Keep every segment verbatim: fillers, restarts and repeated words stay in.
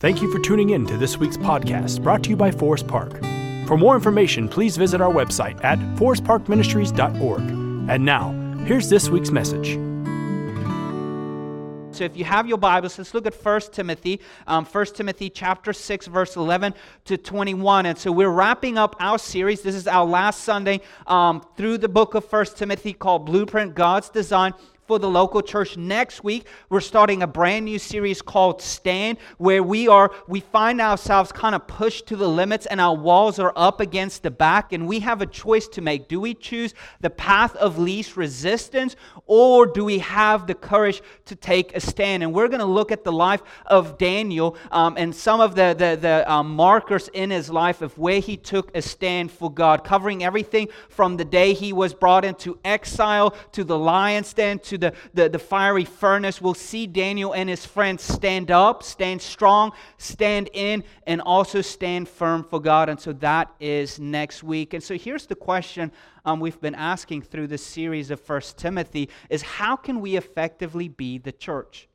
Thank you for tuning in to this week's podcast brought to you by Forest Park. For more information, please visit our website at forest park ministries dot org. And now, here's this week's message. So if you have your Bibles, let's look at First Timothy, um, First Timothy chapter six, verse eleven to twenty-one. And so we're wrapping up our series. This is our last Sunday um, through the book of First Timothy called Blueprint, God's Design for the Local Church. Next week, we're starting a brand new series called Stand, where we are, we find ourselves kind of pushed to the limits and our walls are up against the back, and we have a choice to make. Do we choose the path of least resistance, or do we have the courage to take a stand? And we're going to look at the life of Daniel um, and some of the, the, the um, markers in his life of where he took a stand for God, covering everything from the day he was brought into exile to the lion's den to The, the, the fiery furnace. We'll see Daniel and his friends stand up, stand strong, stand in, and also stand firm for God. And so that is next week. And so here's the question um, we've been asking through this series of First Timothy is how can we effectively be the church?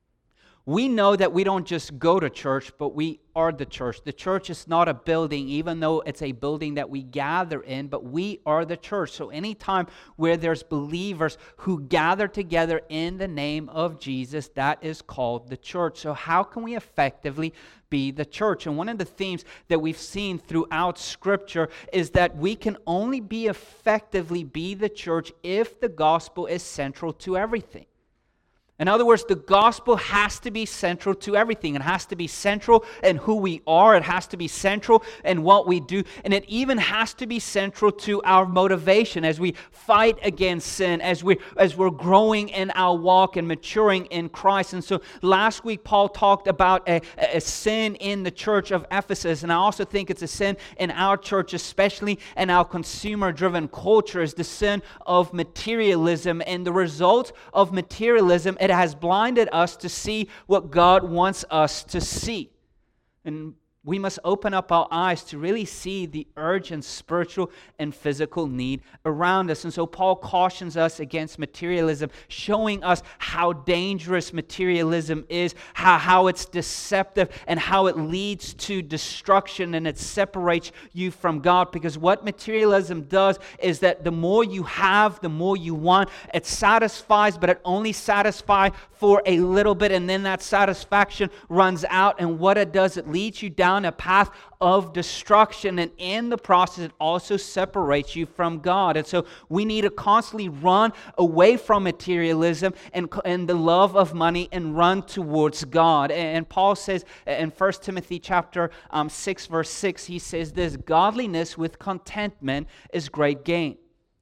We know that we don't just go to church, but we are the church. The church is not a building, even though it's a building that we gather in, but we are the church. So anytime where there's believers who gather together in the name of Jesus, that is called the church. So how can we effectively be the church? And one of the themes that we've seen throughout Scripture is that we can only be effectively be the church if the gospel is central to everything. In other words, the gospel has to be central to everything. It has to be central in who we are. It has to be central in what we do. And it even has to be central to our motivation as we fight against sin, as, we, as we're growing in our walk and maturing in Christ. And so last week, Paul talked about a, a sin in the church of Ephesus. And I also think it's a sin in our church, especially in our consumer-driven culture, is the sin of materialism. And the result of materialism, it has blinded us to see what God wants us to see. And we must open up our eyes to really see the urgent spiritual and physical need around us. And so Paul cautions us against materialism, showing us how dangerous materialism is, how, how it's deceptive, and how it leads to destruction, and it separates you from God. Because what materialism does is that the more you have, the more you want. It satisfies, but it only satisfies for a little bit, and then that satisfaction runs out. And what it does, it leads you down a path of destruction, and in the process it also separates you from God. And so we need to constantly run away from materialism and, and the love of money and run towards God. And, and Paul says in First Timothy chapter um, six verse six, he says this: godliness with contentment is great gain.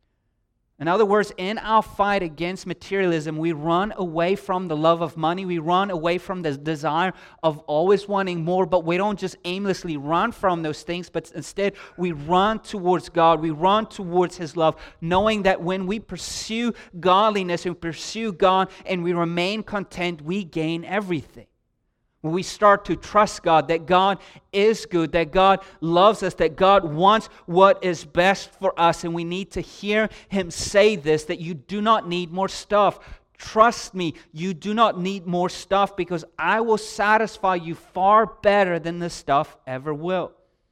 In other words, in our fight against materialism, we run away from the love of money. We run away from the desire of always wanting more, but we don't just aimlessly run from those things, but instead we run towards God. We run towards His love, knowing that when we pursue godliness and pursue God and we remain content, we gain everything. When we start to trust God, that God is good, that God loves us, that God wants what is best for us, and we need to hear Him say this, that you do not need more stuff. Trust me, you do not need more stuff, because I will satisfy you far better than the stuff ever will.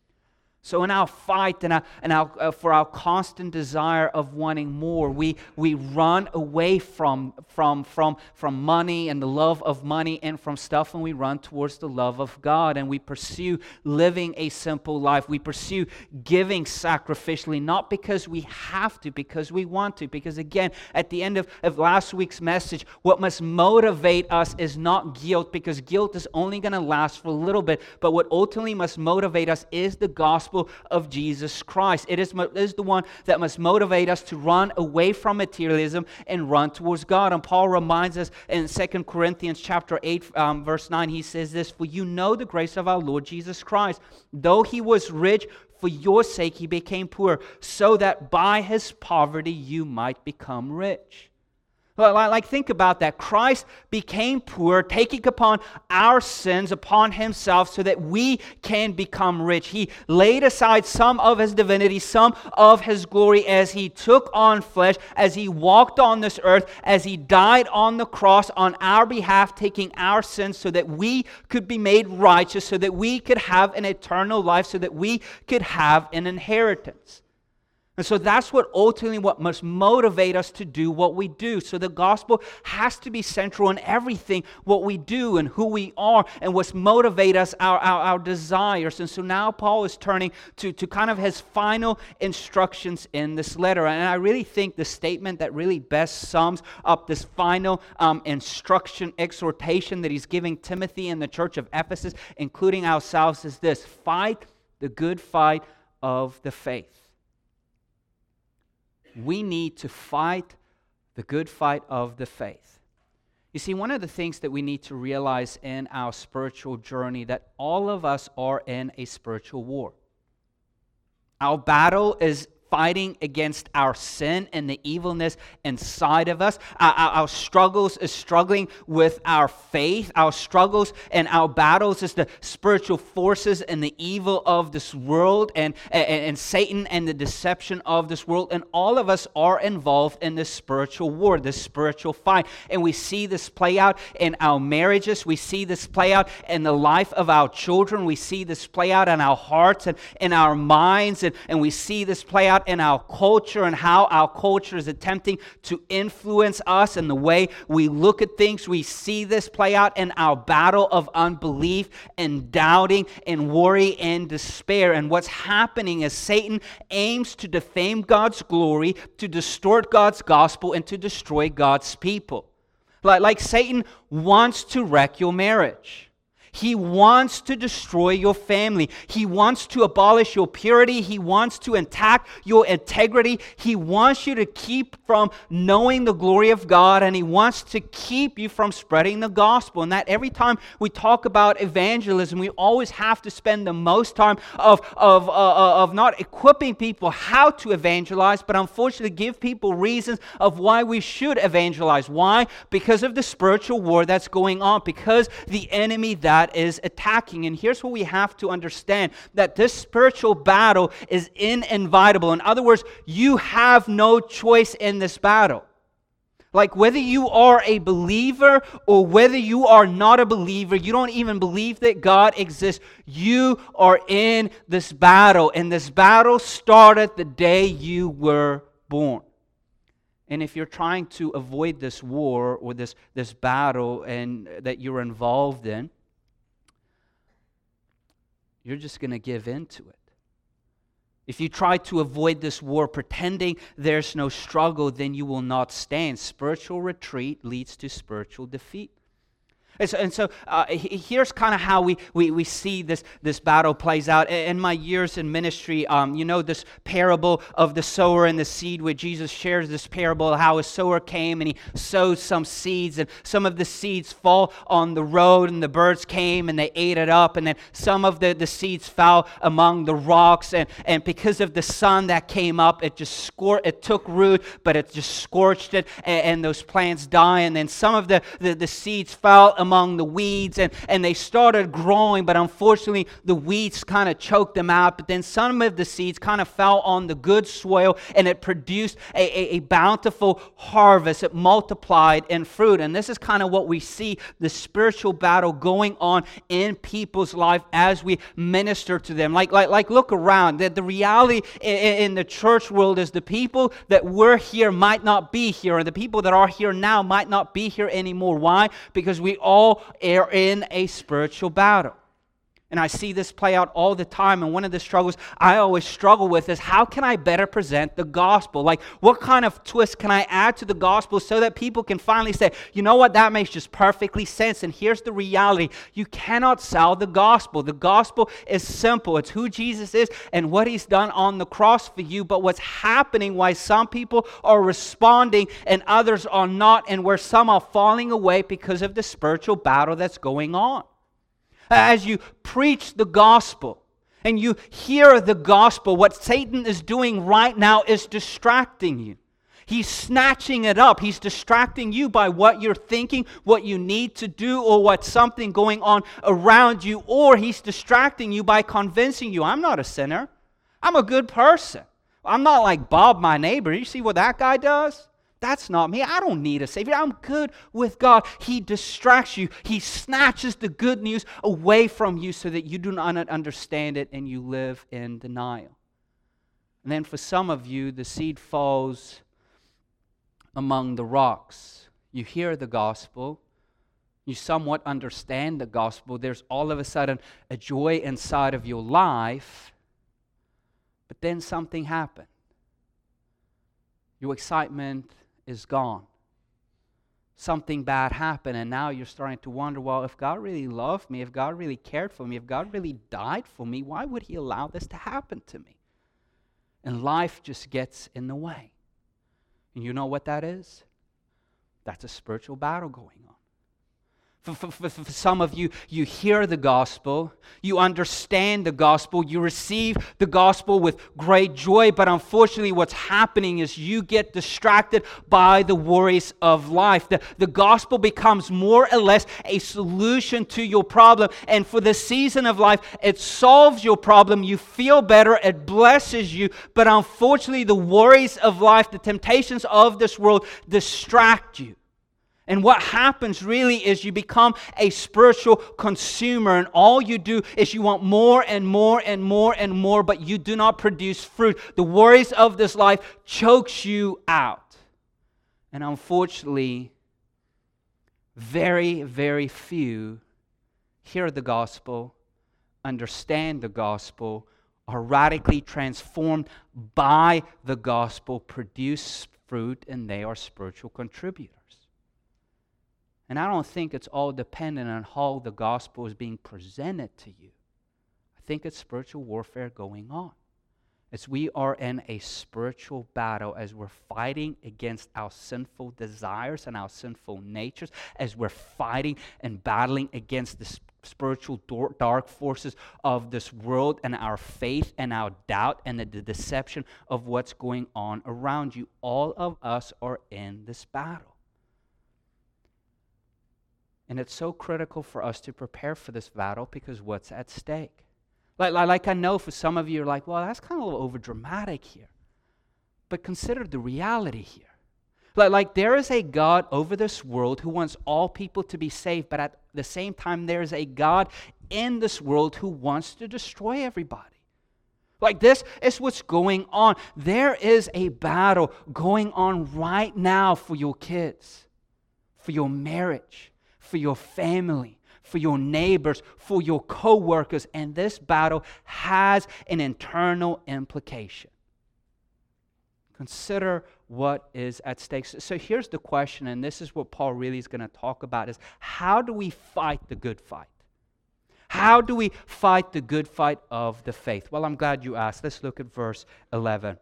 So in our fight and, our, and our, uh, for our constant desire of wanting more, we, we run away from, from, from, from money and the love of money and from stuff, and we run towards the love of God, and we pursue living a simple life. We pursue giving sacrificially, not because we have to, because we want to. Because again, at the end of, of last week's message, what must motivate us is not guilt, because guilt is only going to last for a little bit, but what ultimately must motivate us is the gospel of Jesus Christ. It is, it is the one that must motivate us to run away from materialism and run towards God. And Paul reminds us in Second Corinthians chapter eight, um, verse nine, he says this: for you know the grace of our Lord Jesus Christ. Though He was rich, for your sake He became poor, so that by His poverty you might become rich. Like, think about that. Christ became poor, taking upon our sins upon himself so that we can become rich. He laid aside some of his divinity, some of his glory as he took on flesh, as he walked on this earth, as he died on the cross on our behalf, taking our sins so that we could be made righteous, so that we could have an eternal life, so that we could have an inheritance. And so that's what ultimately what must motivate us to do what we do. So the gospel has to be central in everything what we do and who we are and what's motivate us, our, our, our desires. And so now Paul is turning to, to kind of his final instructions in this letter. And I really think the statement that really best sums up this final um, instruction, exhortation that he's giving Timothy and the church of Ephesus, including ourselves, is this: fight the good fight of the faith. We need to fight the good fight of the faith. You see, one of the things that we need to realize in our spiritual journey, that all of us are in a spiritual war. Our battle is fighting against our sin and the evilness inside of us. Our, our, our struggles is struggling with our faith. Our struggles and our battles is the spiritual forces and the evil of this world and, and, and Satan and the deception of this world. And all of us are involved in this spiritual war, this spiritual fight. And we see this play out in our marriages. We see this play out in the life of our children. We see this play out in our hearts and in our minds. And, and we see this play out in our culture and how our culture is attempting to influence us and the way we look at things. We see this play out in our battle of unbelief and doubting and worry and despair. And what's happening is Satan aims to defame God's glory, to distort God's gospel, and to destroy God's people. Like, like Satan wants to wreck your marriage. He wants to destroy your family. He wants to abolish your purity. He wants to attack your integrity. He wants you to keep from knowing the glory of God, and he wants to keep you from spreading the gospel. And that every time we talk about evangelism, we always have to spend the most time of, of, uh, of not equipping people how to evangelize, but unfortunately give people reasons of why we should evangelize. Why? Because of the spiritual war that's going on, because the enemy that is attacking. And here's what we have to understand, that this spiritual battle is inevitable. In other words, you have no choice in this battle. Like, whether you are a believer or whether you are not a believer, you don't even believe that God exists, you are in this battle. And this battle started the day you were born. And if you're trying to avoid this war or this, this battle and that you're involved in, you're just going to give in to it. If you try to avoid this war pretending there's no struggle, then you will not stand. Spiritual retreat leads to spiritual defeat. And so, and so uh, here's kind of how we, we, we see this, this battle plays out. In my years in ministry, um, you know this parable of the sower and the seed, where Jesus shares this parable of how a sower came and he sowed some seeds, and some of the seeds fall on the road and the birds came and they ate it up, and then some of the, the seeds fell among the rocks, and, and because of the sun that came up, it just scor- it took root, but it just scorched it, and, and those plants die. And then some of the, the, the seeds fell among the weeds, and, and they started growing, but unfortunately the weeds kind of choked them out. But then some of the seeds kind of fell on the good soil, and it produced a, a, a bountiful harvest. It multiplied in fruit. And this is kind of what we see, the spiritual battle going on in people's life as we minister to them. Like, like, like look around. The, the reality in, in the church world is the people that were here might not be here, and the people that are here now might not be here anymore. Why? Because we all All are in a spiritual battle. And I see this play out all the time. And one of the struggles I always struggle with is, how can I better present the gospel? Like, what kind of twist can I add to the gospel so that people can finally say, you know what, that makes just perfectly sense. And here's the reality. You cannot sell the gospel. The gospel is simple. It's who Jesus is and what he's done on the cross for you. But what's happening, why some people are responding and others are not, and where some are falling away because of the spiritual battle that's going on. As you preach the gospel and you hear the gospel, what Satan is doing right now is distracting you. He's snatching it up. He's distracting you by what you're thinking, what you need to do, or what's something going on around you. Or he's distracting you by convincing you, I'm not a sinner. I'm a good person. I'm not like Bob, my neighbor. You see what that guy does? That's not me. I don't need a Savior. I'm good with God. He distracts you. He snatches the good news away from you so that you do not understand it and you live in denial. And then for some of you, the seed falls among the rocks. You hear the gospel. You somewhat understand the gospel. There's all of a sudden a joy inside of your life. But then something happened. Your excitement is gone. Something bad happened, and now you're starting to wonder, well, if God really loved me, if God really cared for me, if God really died for me, why would He allow this to happen to me? And life just gets in the way. And you know what that is? That's a spiritual battle going on. For, for, for, for some of you, you hear the gospel, you understand the gospel, you receive the gospel with great joy, but unfortunately what's happening is you get distracted by the worries of life. The, the gospel becomes more or less a solution to your problem, and for the season of life, it solves your problem, you feel better, it blesses you, but unfortunately the worries of life, the temptations of this world distract you. And what happens really is you become a spiritual consumer, and all you do is you want more and more and more and more, but you do not produce fruit. The worries of this life chokes you out. And unfortunately, very, very few hear the gospel, understand the gospel, are radically transformed by the gospel, produce fruit, and they are spiritual contributors. And I don't think it's all dependent on how the gospel is being presented to you. I think it's spiritual warfare going on. As we are in a spiritual battle, as we're fighting against our sinful desires and our sinful natures, as we're fighting and battling against the spiritual dark forces of this world and our faith and our doubt and the deception of what's going on around you. All of us are in this battle. And it's so critical for us to prepare for this battle because what's at stake? Like, like, like I know for some of you are like, well, that's kind of a little over dramatic here. But consider the reality here. Like, like there is a God over this world who wants all people to be saved, but at the same time there is a God in this world who wants to destroy everybody. Like this is what's going on. There is a battle going on right now for your kids, for your marriage, for your family, for your neighbors, for your co-workers, and this battle has an internal implication. Consider what is at stake. So here's the question, and this is what Paul really is going to talk about, is how do we fight the good fight? How do we fight the good fight of the faith? Well, I'm glad you asked. Let's look at verse eleven.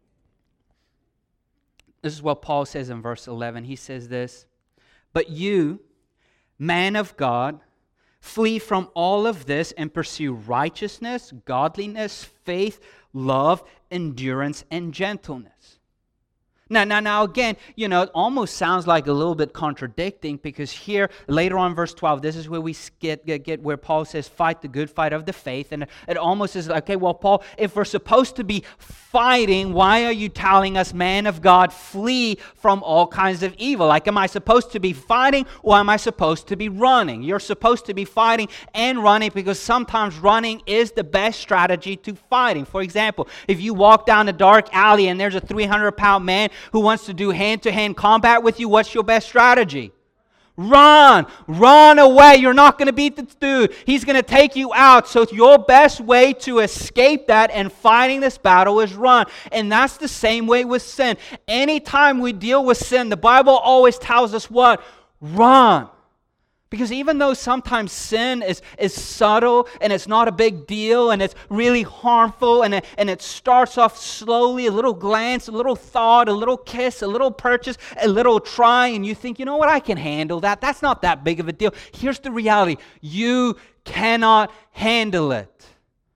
This is what Paul says in verse eleven. He says this, "But you, man of God, flee from all of this and pursue righteousness, godliness, faith, love, endurance, and gentleness." Now, now, now, again, you know, it almost sounds like a little bit contradicting because here, later on, verse twelve, this is where we get, get, get where Paul says, fight the good fight of the faith. And it almost is like, okay, well, Paul, if we're supposed to be fighting, why are you telling us, man of God, flee from all kinds of evil? Like, am I supposed to be fighting or am I supposed to be running? You're supposed to be fighting and running because sometimes running is the best strategy to fighting. For example, if you walk down a dark alley and there's a three hundred pound man who wants to do hand-to-hand combat with you, what's your best strategy? Run! Run away! You're not going to beat this dude. He's going to take you out. So your best way to escape that and fighting this battle is run. And that's the same way with sin. Anytime we deal with sin, the Bible always tells us what? Run. Because even though sometimes sin is, is subtle and it's not a big deal and it's really harmful and it, and it starts off slowly, a little glance, a little thought, a little kiss, a little purchase, a little try, and you think, you know what, I can handle that. That's not that big of a deal. Here's the reality. You cannot handle it.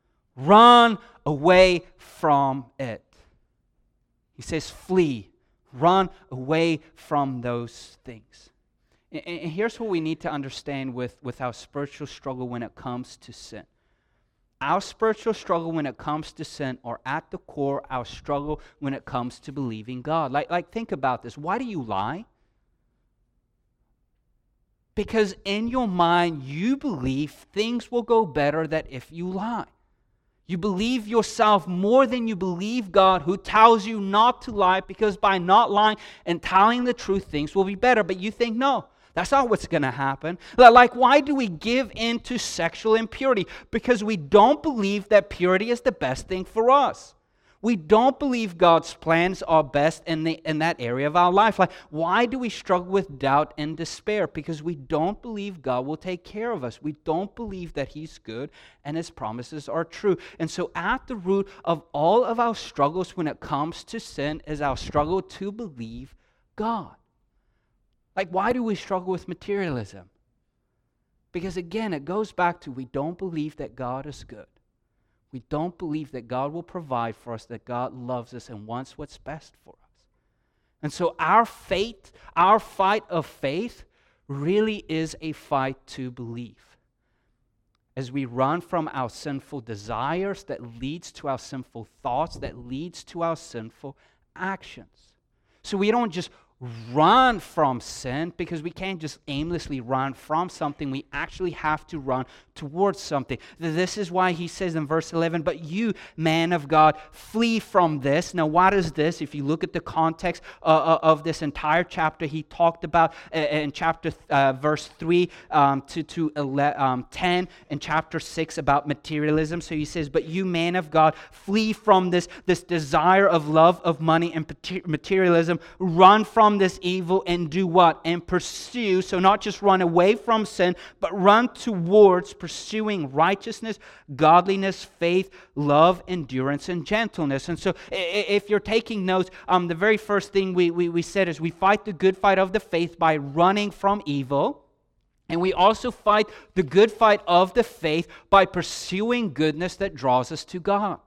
Run away from it. He says flee, Run away from those things. And, and here's what we need to understand with, with our spiritual struggle when it comes to sin. Our spiritual struggle when it comes to sin are at the core our struggle when it comes to believing God. Like, like think about this. Why do you lie? Because in your mind, you believe things will go better that if you lie. You believe yourself more than you believe God, who tells you not to lie, because by not lying and telling the truth, things will be better. But you think, no, that's not what's going to happen. Like, why do we give in to sexual impurity? Because we don't believe that purity is the best thing for us. We don't believe God's plans are best in, the, in that area of our life. Like, why do we struggle with doubt and despair? Because we don't believe God will take care of us. We don't believe that He's good and His promises are true. And so at the root of all of our struggles when it comes to sin is our struggle to believe God. Like, why do we struggle with materialism? Because again, it goes back to we don't believe that God is good. We don't believe that God will provide for us, that God loves us and wants what's best for us. And so our faith, our fight of faith really is a fight to believe. As we run from our sinful desires that leads to our sinful thoughts, that leads to our sinful actions. So we don't just run from sin, because we can't just aimlessly run from something. We actually have to run towards something. This is why he says in verse eleven, but you, man of God, flee from this. Now, what is this? If you look at the context uh, of this entire chapter, he talked about uh, in chapter uh, verse three um, to, to eleven, um, ten, and chapter six about materialism. So he says, but you, man of God, flee from this, this desire of love of money and materialism. Run from this evil and do what? And pursue. So not just run away from sin, but run towards pursuing righteousness, godliness, faith, love, endurance, and gentleness. And so if you're taking notes, um, the very first thing we, we, we said is we fight the good fight of the faith by running from evil. And we also fight the good fight of the faith by pursuing goodness that draws us to God.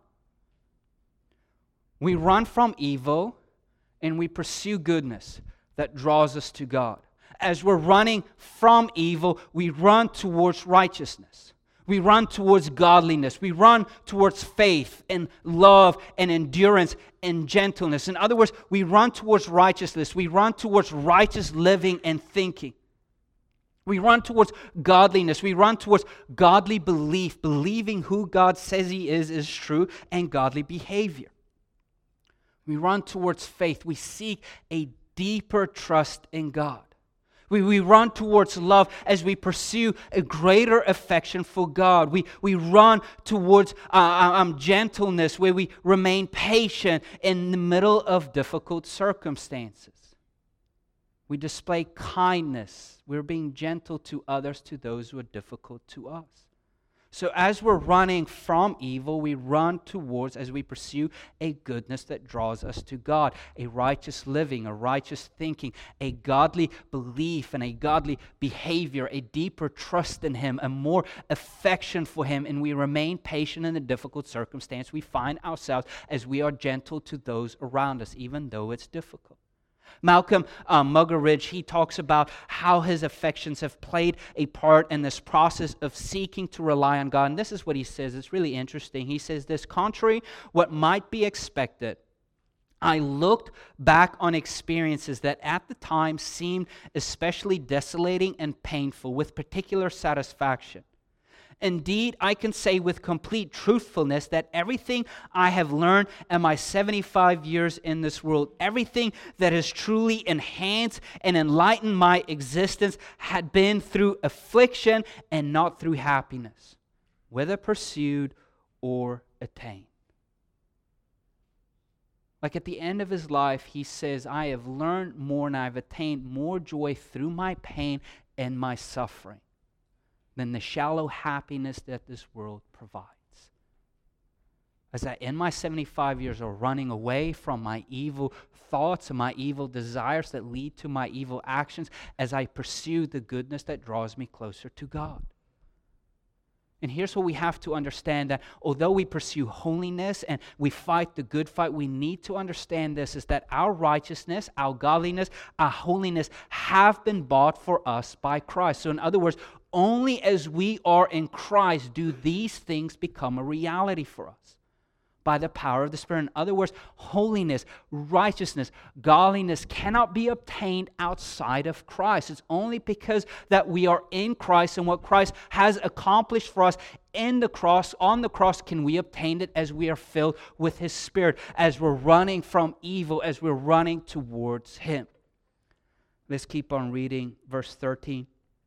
We run from evil and we pursue goodness that draws us to God. As we're running from evil, we run towards righteousness. We run towards godliness. We run towards faith and love and endurance and gentleness. In other words, we run towards righteousness. We run towards righteous living and thinking. We run towards godliness. We run towards godly belief, believing who God says He is is true, and godly behavior. We run towards faith. We seek a deeper trust in God. We, we run towards love as we pursue a greater affection for God. We, we run towards uh, um, gentleness, where we remain patient in the middle of difficult circumstances. We display kindness. We're being gentle to others, to those who are difficult to us. So as we're running from evil, we run towards, as we pursue a goodness that draws us to God, a righteous living, a righteous thinking, a godly belief and a godly behavior, a deeper trust in Him, a more affection for Him, and we remain patient in the difficult circumstance we find ourselves as we are gentle to those around us, even though it's difficult. Malcolm um, Muggeridge, he talks about how his affections have played a part in this process of seeking to rely on God. And this is what he says. It's really interesting. He says this: contrary what might be expected, I looked back on experiences that at the time seemed especially desolating and painful with particular satisfaction. Indeed, I can say with complete truthfulness that everything I have learned in my seventy-five years in this world, everything that has truly enhanced and enlightened my existence, had been through affliction and not through happiness, whether pursued or attained. Like at the end of his life, he says, I have learned more and I've attained more joy through my pain and my suffering than the shallow happiness that this world provides. As I, in my seventy-five years, are running away from my evil thoughts and my evil desires that lead to my evil actions, as I pursue the goodness that draws me closer to God. And here's what we have to understand, that although we pursue holiness and we fight the good fight, we need to understand this, is that our righteousness, our godliness, our holiness have been bought for us by Christ. So in other words, only as we are in Christ do these things become a reality for us by the power of the Spirit. In other words, holiness, righteousness, godliness cannot be obtained outside of Christ. It's only because that we are in Christ and what Christ has accomplished for us in the cross, on the cross, can we obtain it as we are filled with His Spirit, as we're running from evil, as we're running towards Him. Let's keep on reading verse thirteen.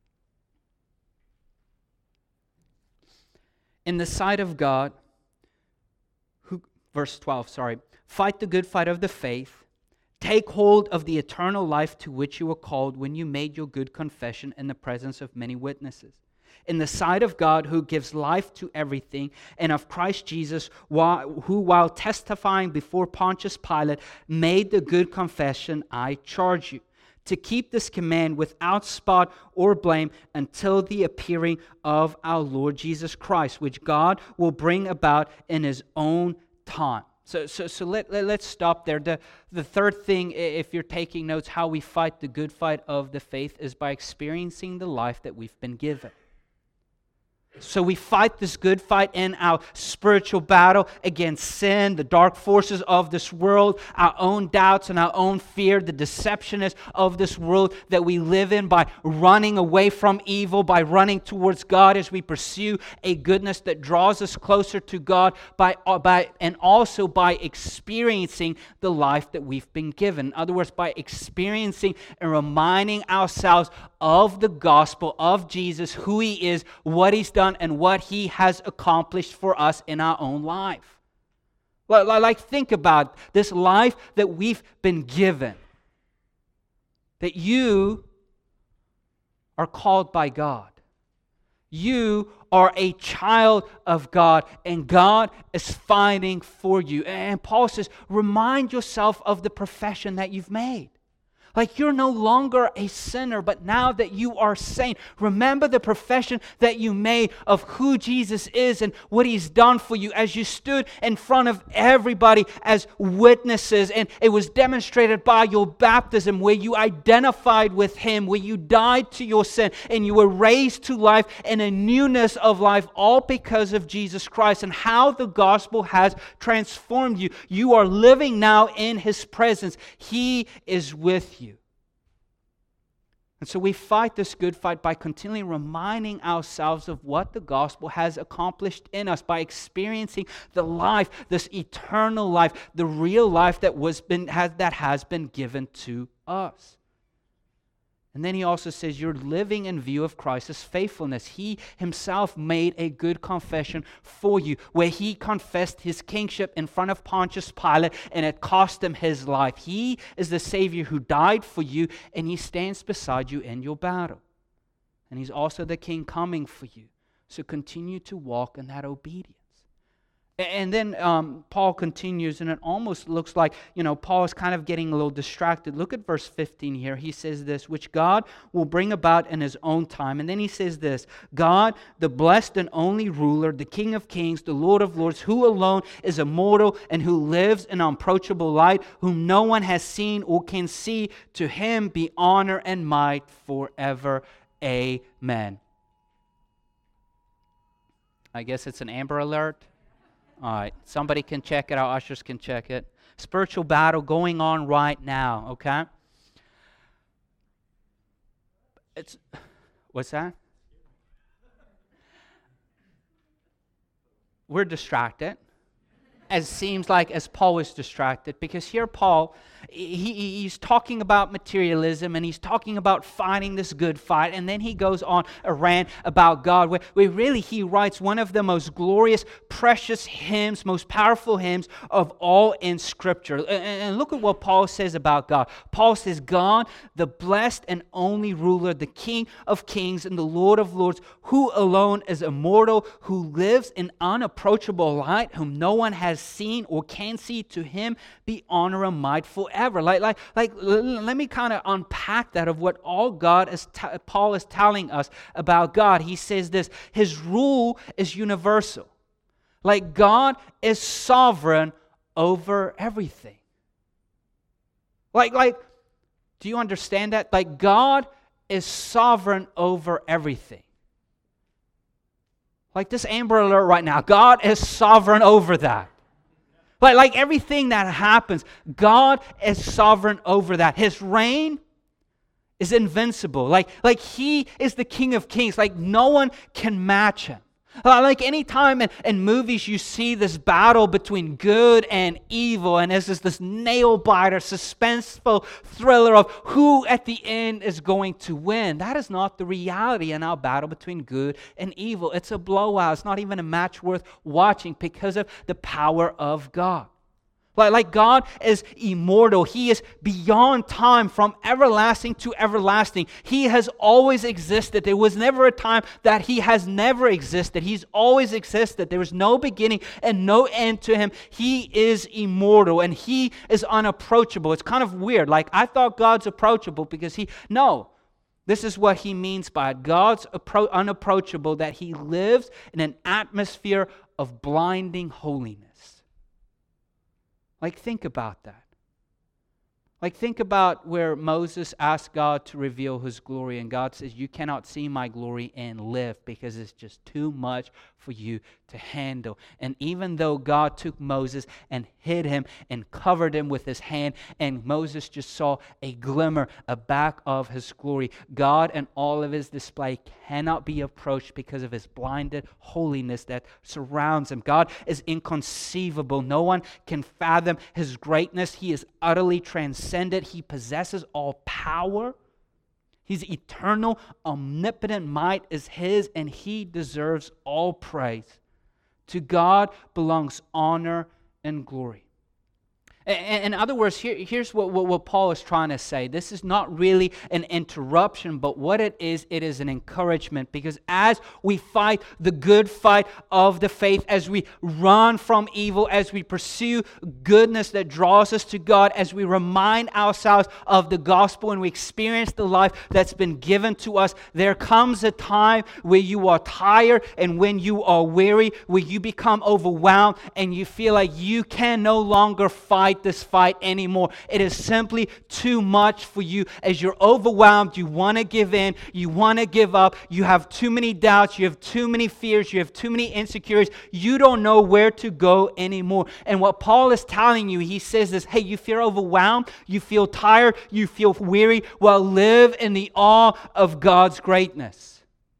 In the sight of God, who, verse twelve, sorry, fight the good fight of the faith, take hold of the eternal life to which you were called when you made your good confession in the presence of many witnesses. In the sight of God, who gives life to everything, and of Christ Jesus, who while testifying before Pontius Pilate, made the good confession, I charge you to keep this command without spot or blame until the appearing of our Lord Jesus Christ, which God will bring about in His own time. So, so, so let, let, let's stop there. The, the third thing, if you're taking notes, how we fight the good fight of the faith is by experiencing the life that we've been given. So we fight this good fight in our spiritual battle against sin, the dark forces of this world, our own doubts and our own fear, the deceptionists of this world that we live in, by running away from evil, by running towards God as we pursue a goodness that draws us closer to God, by, by and also by experiencing the life that we've been given. In other words, by experiencing and reminding ourselves of the gospel of Jesus, who He is, what He's done, and what He has accomplished for us in our own life. Like, think about this life that we've been given. That you are called by God. You are a child of God, and God is fighting for you. And Paul says, remind yourself of the profession that you've made. Like, you're no longer a sinner, but now that you are saved, remember the profession that you made of who Jesus is and what He's done for you as you stood in front of everybody as witnesses. And it was demonstrated by your baptism, where you identified with Him, where you died to your sin and you were raised to life in a newness of life, all because of Jesus Christ and how the gospel has transformed you. You are living now in His presence. He is with you. And so we fight this good fight by continually reminding ourselves of what the gospel has accomplished in us, by experiencing the life, this eternal life, the real life that was been has, that has been given to us. And then he also says you're living in view of Christ's faithfulness. He Himself made a good confession for you, where He confessed His kingship in front of Pontius Pilate, and it cost Him His life. He is the Savior who died for you, and He stands beside you in your battle. And He's also the King coming for you. So continue to walk in that obedience. And then um, Paul continues, and it almost looks like, you know, Paul is kind of getting a little distracted. Look at verse fifteen here. He says this, which God will bring about in His own time. And then he says this, God, the blessed and only ruler, the King of kings, the Lord of lords, who alone is immortal and who lives in unapproachable light, whom no one has seen or can see, to Him be honor and might forever. Amen. I guess it's an Amber Alert. All right, somebody can check it out. Ushers can check it. Spiritual battle going on right now, okay? It's, what's that? We're distracted. As seems like as Paul is distracted, because here Paul, he, he's talking about materialism and he's talking about fighting this good fight, and then he goes on a rant about God, where, where really he writes one of the most glorious, precious hymns, most powerful hymns of all in Scripture. And, and look at what Paul says about God. Paul says, God, the blessed and only ruler, the King of kings and the Lord of lords, who alone is immortal, who lives in unapproachable light, whom no one has seen or can see, to him be honor and might forever. Like, like, like let me kind of unpack that of what all God is, t- Paul is telling us about God. He says this, his rule is universal. Like God is sovereign over everything. Like, like, do you understand that? Like God is sovereign over everything. Like this Amber Alert right now, God is sovereign over that. Like, like everything that happens, God is sovereign over that. His reign is invincible. Like, like He is the King of Kings. Like no one can match Him. Like any time in, in movies you see this battle between good and evil, and there's this, this nail-biter, suspenseful thriller of who at the end is going to win. That is not the reality in our battle between good and evil. It's a blowout. It's not even a match worth watching because of the power of God. Like, like God is immortal. He is beyond time, from everlasting to everlasting. He has always existed. There was never a time that He has never existed. He's always existed. There is no beginning and no end to Him. He is immortal and He is unapproachable. It's kind of weird. Like I thought God's approachable because He... No. This is what He means by it. God's appro- unapproachable, that He lives in an atmosphere of blinding holiness. Like, think about that. Like, think about where Moses asked God to reveal His glory, and God says, you cannot see my glory and live because it's just too much for you to handle. And even though God took Moses and hid him and covered him with His hand, and Moses just saw a glimmer, a back of His glory, God and all of His display cannot be approached because of His blinded holiness that surrounds Him. God is inconceivable. No one can fathom His greatness. He is utterly transcendent. He possesses all power. His eternal, omnipotent might is His, and He deserves all praise. To God belongs honor and glory. In other words, here, here's what, what, what Paul is trying to say. This is not really an interruption, but what it is, it is an encouragement. Because as we fight the good fight of the faith, as we run from evil, as we pursue goodness that draws us to God, as we remind ourselves of the gospel and we experience the life that's been given to us, there comes a time where you are tired and when you are weary, where you become overwhelmed and you feel like you can no longer fight this fight anymore. It is simply too much for you. As you're overwhelmed, you want to give in, you want to give up, you have too many doubts, you have too many fears, you have too many insecurities, you don't know where to go anymore. And what Paul is telling you, he says this, hey, you feel overwhelmed, you feel tired, you feel weary, well, live in the awe of God's greatness.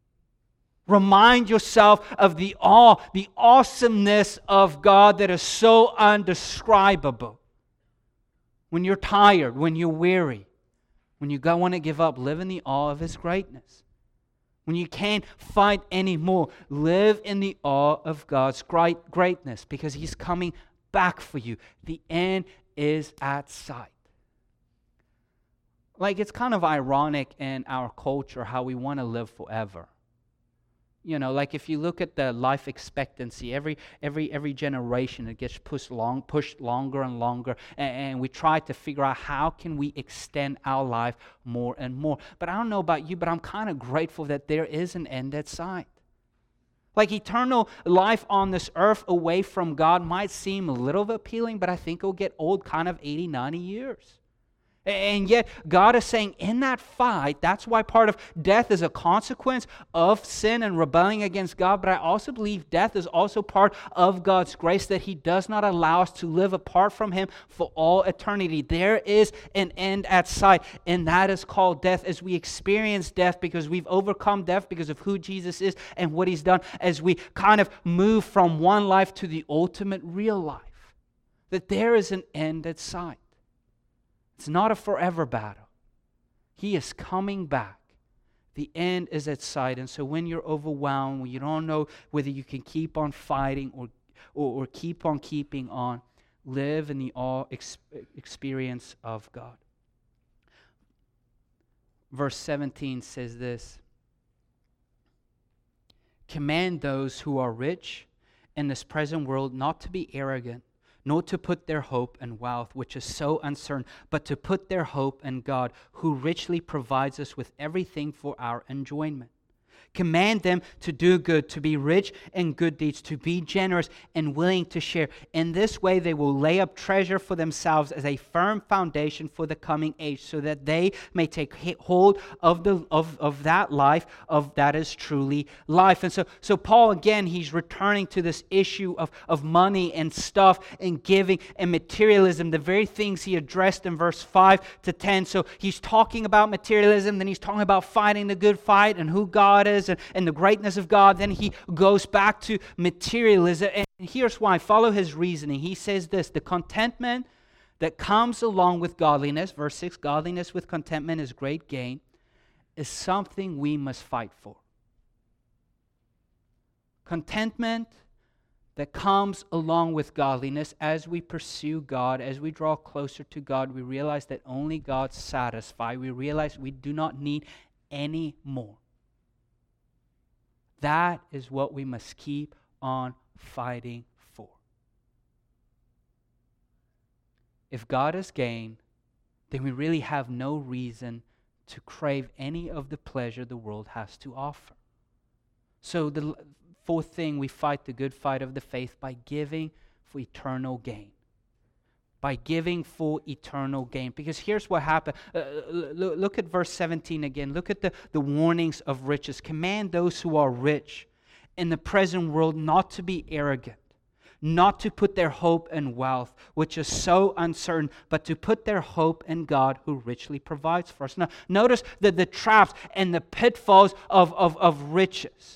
Remind yourself of the awe, the awesomeness of God that is so undescribable. When you're tired, when you're weary, when you go want to give up, live in the awe of His greatness. When you can't fight anymore, live in the awe of God's great greatness, because He's coming back for you. The end is at sight. Like, it's kind of ironic in our culture how we want to live forever. You know, like if you look at the life expectancy, every every every generation it gets pushed long, pushed longer and longer, and, and we try to figure out how can we extend our life more and more. But I don't know about you, but I'm kind of grateful that there is an end at sight. Like eternal life on this earth away from God might seem a little bit appealing, but I think it'll get old kind of eighty, ninety years. And yet, God is saying in that fight, that's why part of death is a consequence of sin and rebelling against God. But I also believe death is also part of God's grace, that He does not allow us to live apart from Him for all eternity. There is an end at sight, and that is called death. As we experience death because we've overcome death because of who Jesus is and what He's done, as we kind of move from one life to the ultimate real life, that there is an end at sight. It's not a forever battle. He is coming back. The end is at sight. And so when you're overwhelmed, when you don't know whether you can keep on fighting or, or, or keep on keeping on, live in the awe ex- experience of God. Verse seventeen says this: command those who are rich in this present world not to be arrogant nor to put their hope in wealth, which is so uncertain, but to put their hope in God, who richly provides us with everything for our enjoyment. Command them to do good, to be rich in good deeds, to be generous and willing to share. In this way, they will lay up treasure for themselves as a firm foundation for the coming age, so that they may take hold of the of, of that life, of that is truly life. And so, so Paul, again, he's returning to this issue of, of money and stuff and giving and materialism, the very things he addressed in verse five to ten. So he's talking about materialism, then he's talking about fighting the good fight and who God is, And, and the greatness of God. Then he goes back to materialism. And here's why. Follow his reasoning. He says this: the contentment that comes along with godliness, verse six, godliness with contentment is great gain, is something we must fight for. Contentment that comes along with godliness, as we pursue God, as we draw closer to God, we realize that only God satisfies. We realize we do not need any more. That is what we must keep on fighting for. If God is gain, then we really have no reason to crave any of the pleasure the world has to offer. So the fourth thing, we fight the good fight of the faith by giving for eternal gain. By giving for eternal gain. Because here's what happened. Uh, look, look at verse seventeen again. Look at the, the warnings of riches. Command those who are rich in the present world not to be arrogant, not to put their hope in wealth, which is so uncertain, but to put their hope in God, who richly provides for us. Now, notice that the traps and the pitfalls of, of, of riches.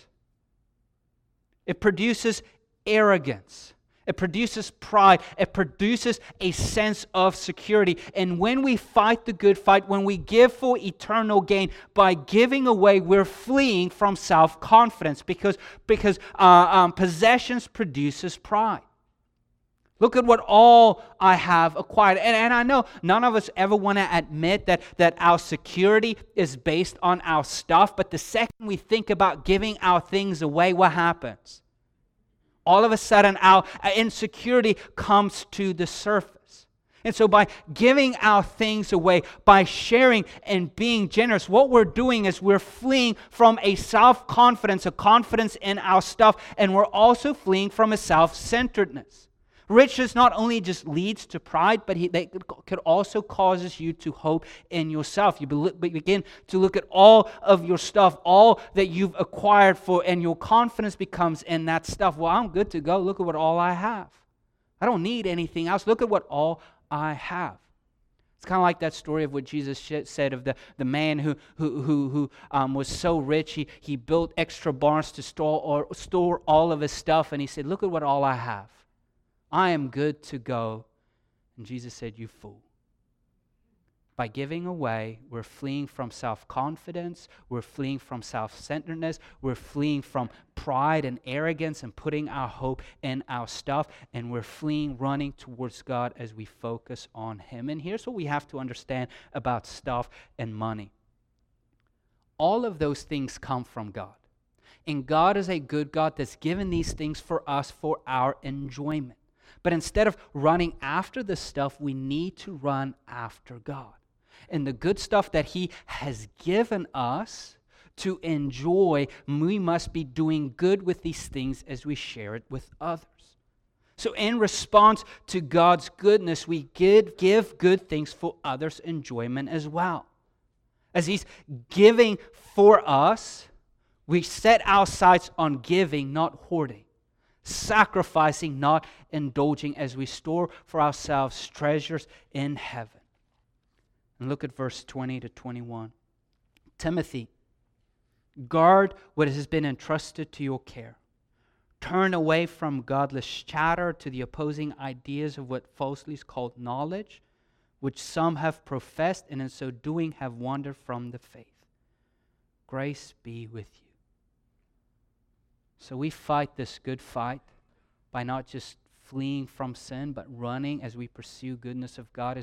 It produces arrogance. It produces pride. It produces a sense of security. And when we fight the good fight, when we give for eternal gain, by giving away, we're fleeing from self-confidence, because, because uh, um, possessions produces pride. Look at what all I have acquired. And, and I know none of us ever want to admit that, that our security is based on our stuff, but the second we think about giving our things away, what happens? All of a sudden, our insecurity comes to the surface. And so by giving our things away, by sharing and being generous, what we're doing is we're fleeing from a self-confidence, a confidence in our stuff, and we're also fleeing from a self-centeredness. Riches not only just leads to pride, but he, they could also causes you to hope in yourself. You be, begin to look at all of your stuff, all that you've acquired for, and your confidence becomes in that stuff. Well, I'm good to go. Look at what all I have. I don't need anything else. Look at what all I have. It's kind of like that story of what Jesus said of the, the man who who who, who um, was so rich, he, he built extra barns to store, or store all of his stuff, and he said, look at what all I have. I am good to go. And Jesus said, you fool. By giving away, we're fleeing from self-confidence, we're fleeing from self-centeredness, we're fleeing from pride and arrogance and putting our hope in our stuff, and we're fleeing, running towards God as we focus on Him. And here's what we have to understand about stuff and money. All of those things come from God. And God is a good God that's given these things for us for our enjoyment. But instead of running after the stuff, we need to run after God. And the good stuff that He has given us to enjoy, we must be doing good with these things as we share it with others. So in response to God's goodness, we give, give good things for others' enjoyment as well. As He's giving for us, we set our sights on giving, not hoarding. Sacrificing, not indulging, as we store for ourselves treasures in heaven. And look at verse twenty to twenty-one. Timothy, guard what has been entrusted to your care. Turn away from godless chatter to the opposing ideas of what falsely is called knowledge, which some have professed, and in so doing have wandered from the faith. Grace be with you. So we fight this good fight by not just fleeing from sin, but running as we pursue goodness of God, as